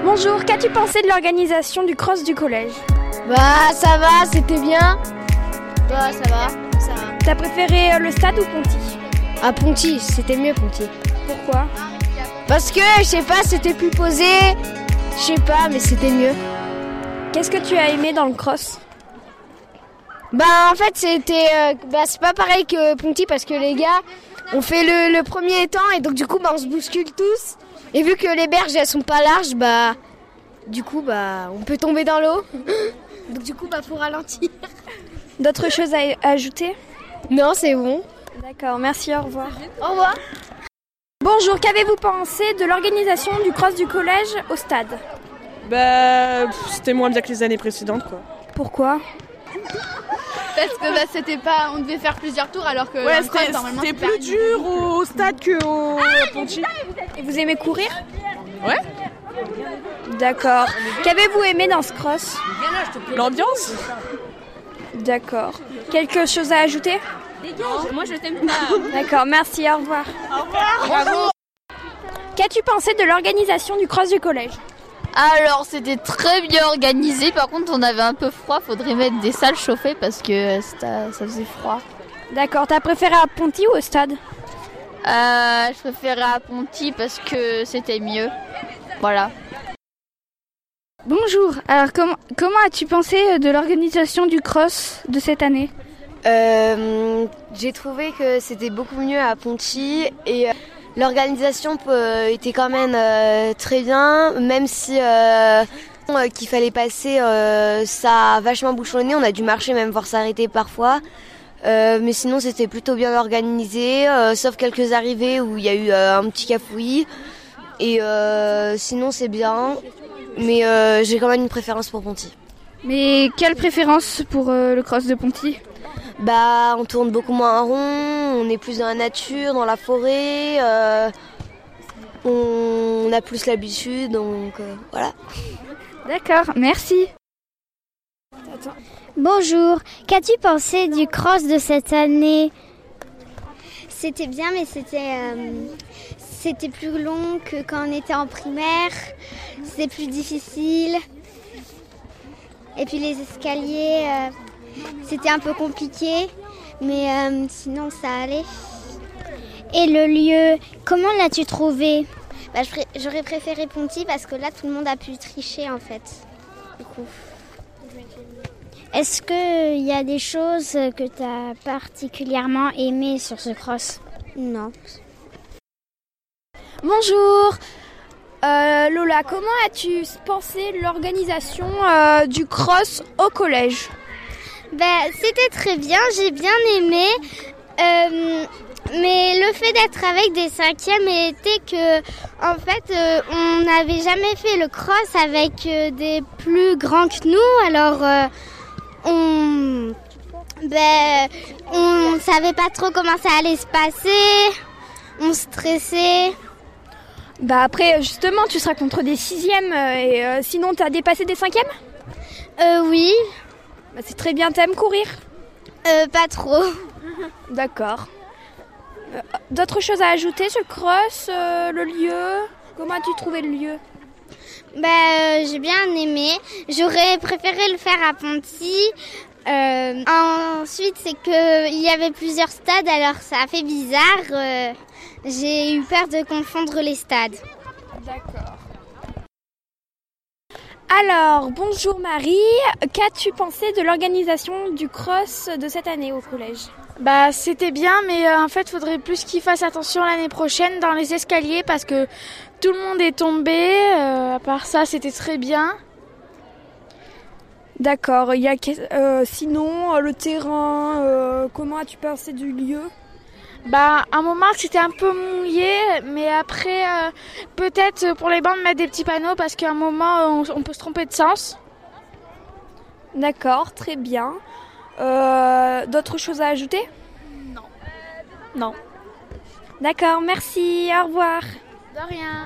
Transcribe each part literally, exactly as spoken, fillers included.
Bonjour, qu'as-tu pensé de l'organisation du cross du collège? Bah ça va, c'était bien. Bah ça va, ça va. T'as préféré le stade ou Ponty? À Ponty, c'était mieux Ponty. Pourquoi? Parce que, je sais pas, c'était plus posé. Je sais pas, mais c'était mieux. Qu'est-ce que tu as aimé dans le cross? Bah en fait c'était, euh, bah c'est pas pareil que Ponty parce que les gars, on fait le, le premier temps et donc du coup bah on se bouscule tous. Et vu que les berges elles sont pas larges, bah du coup bah on peut tomber dans l'eau. Donc du coup bah faut ralentir. D'autres choses à ajouter? Non, c'est bon. D'accord, merci, au revoir. Au revoir. Bonjour, qu'avez-vous pensé de l'organisation du cross du collège au stade? Bah c'était moins bien que les années précédentes quoi. Pourquoi? Parce que bah, c'était pas, on devait faire plusieurs tours alors que ouais, c'était, cross, normalement, c'était plus dur au stade qu'au ah, Ponty. Et vous aimez courir? Ouais. D'accord. Qu'avez-vous aimé dans ce cross? L'ambiance. D'accord. Quelque chose à ajouter? Non, moi je t'aime pas. D'accord, merci, au revoir. Au revoir. Bravo. Qu'as-tu pensé de l'organisation du cross du collège? Alors c'était très bien organisé, par contre on avait un peu froid, faudrait mettre des salles chauffées parce que ça faisait froid. D'accord, t'as préféré à Ponty ou au stade? euh, Je préférais à Ponty parce que c'était mieux, voilà. Bonjour, alors comment, comment as-tu pensé de l'organisation du cross de cette année? euh, J'ai trouvé que c'était beaucoup mieux à Ponty et... Euh... L'organisation était quand même euh, très bien, même si euh, qu'il fallait passer, euh, ça a vachement bouchonné, on a dû marcher, même voir s'arrêter parfois. Euh, mais sinon c'était plutôt bien organisé, euh, sauf quelques arrivées où il y a eu euh, un petit cafouillis. Et euh, sinon c'est bien, mais euh, j'ai quand même une préférence pour Ponty. Mais quelle préférence pour euh, le cross de Ponty? Bah, on tourne beaucoup moins en rond, on est plus dans la nature, dans la forêt, euh, on a plus l'habitude, donc euh, voilà. D'accord, merci. Attends. Bonjour, qu'as-tu pensé du cross de cette année? C'était bien, mais c'était, euh, c'était plus long que quand on était en primaire, c'était plus difficile. Et puis les escaliers... Euh, C'était un peu compliqué, mais euh, sinon ça allait. Et le lieu, comment l'as-tu trouvé? bah, J'aurais préféré Ponty parce que là tout le monde a pu tricher en fait. Du coup. Est-ce qu'il y a des choses que tu as particulièrement aimées sur ce cross? Non. Bonjour euh, Lola, comment as-tu pensé l'organisation euh, du cross au collège? Ben, c'était très bien, j'ai bien aimé, euh, mais le fait d'être avec des cinquièmes était que, en fait, euh, on n'avait jamais fait le cross avec euh, des plus grands que nous, alors euh, on, ben, on savait pas trop comment ça allait se passer, on stressait. Bah après, justement, tu seras contre des sixièmes, et euh, sinon t'as dépassé des cinquièmes? Euh, oui. Bah c'est très bien, t'aimes courir? Euh, pas trop. D'accord. Euh, d'autres choses à ajouter sur le cross, euh, le lieu? Comment as-tu trouvé le lieu? Bah, euh, j'ai bien aimé. J'aurais préféré le faire à Ponty. Euh, ensuite, c'est qu'il y avait plusieurs stades, alors ça a fait bizarre. Euh, j'ai eu peur de confondre les stades. D'accord. Alors, bonjour Marie, qu'as-tu pensé de l'organisation du cross de cette année au collège? Bah c'était bien, mais euh, en fait il faudrait plus qu'ils fassent attention l'année prochaine dans les escaliers parce que tout le monde est tombé, euh, à part ça c'était très bien. D'accord, il y a euh, sinon le terrain, euh, comment as-tu pensé du lieu? Bah, à un moment c'était un peu mouillé, mais après euh, peut-être pour les bancs mettre des petits panneaux parce qu'à un moment on, on peut se tromper de sens. D'accord, très bien. Euh, d'autres choses à ajouter? Non. Non. D'accord, merci, au revoir. De rien.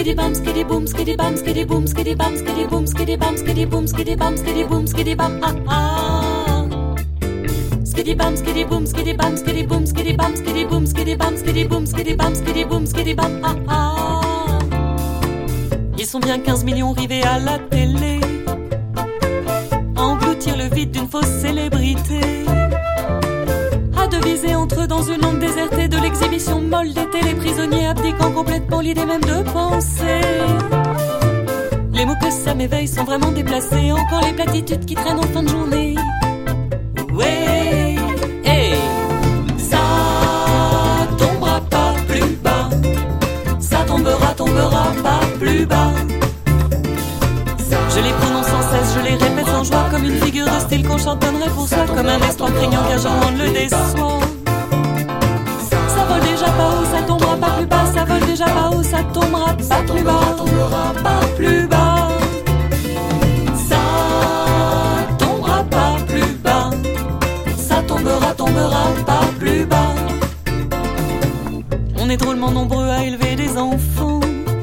skiddy bum, skiddy boom, skiddy bum, skiddy boom, skiddy bum, skiddy boom, skiddy bum, skiddy boom, skiddy bum, skiddy boom, skiddy bum, ah ah. Skiddy bum, skiddy boom, skiddy bum, skiddy boom, skiddy bum, skiddy boom, skiddy bum, skiddy boom, skiddy bum, skiddy boom, skiddy bum, ah ah. Ils sont bien quinze millions rivés à la télé, engloutir le vide d'une fausse célébrité, à deviser entre eux dans une langue désertée de l'exhibition molle d'été, les prisonniers abdiquant complètement l'idée même de penser. Les mots que ça m'éveille sont vraiment déplacés, encore les platitudes qui traînent en fin de journée. Ouais, hey. Ça tombera pas plus bas, ça tombera, tombera pas plus bas. Je les prononce sans cesse, je les répète sans joie, comme une figure de style qu'on chantonnerait pour soi, comme un espoir craignant qu'un jour on ne le déçoit. Ça vole déjà pas haut, ça tombera pas plus bas, ça vole déjà pas haut, ça tombera pas plus bas, tombera pas plus bas. Ça tombera pas plus bas, ça tombera, tombera pas plus bas. On est drôlement nombreux à élever des enfants,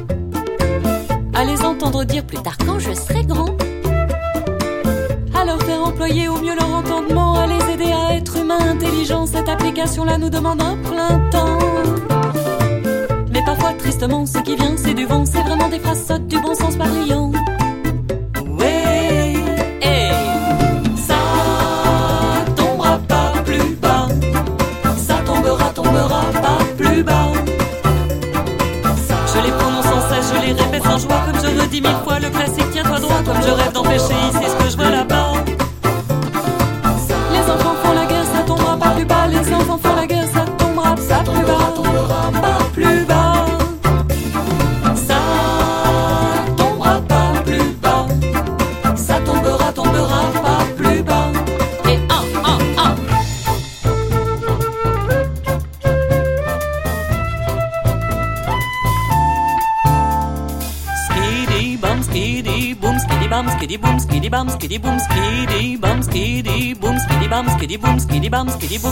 à les entendre dire plus tard quand je serai grand, à leur faire employer au mieux leur entendement, à les aider à être humains intelligents. Cette application-là nous demande un plein temps. Mais parfois, tristement, ce qui vient, c'est du vent. C'est vraiment des phrases sottes, du bon sens pas brillant. Ouais, hey. Ça tombera pas plus bas, ça tombera, tombera pas plus bas. Je les prononce sans cesse, je les répète sans joie, comme je redis mille fois le classique tiens-toi droit, comme je rêve d'empêcher ici ce que je vois là-bas. Les enfants font la guerre, ça tombera pas plus bas. Les enfants font la guerre, ça tombera pas plus bas, tombera pas plus bas. Ça tombera pas plus bas, ça tombera, tombera pas plus bas. Et un, un, un. Skiddy bum, skiddy boom, skiddy bum, skiddy boom, skiddy bum, skiddy boom, skiddy bum, skiddy boom, skiddy bum, skiddy boom, skiddy bum, skiddy boom.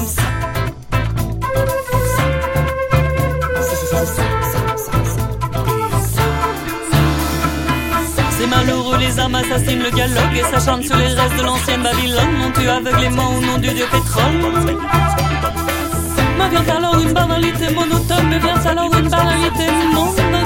C'est malheureux, les âmes assassinent le dialogue et s'acharnent sur les restes de l'ancienne Babylone. On tue aveuglément au nom du dieu pétrole. Me vient alors une banalité monotone, me vient alors une banalité monotone.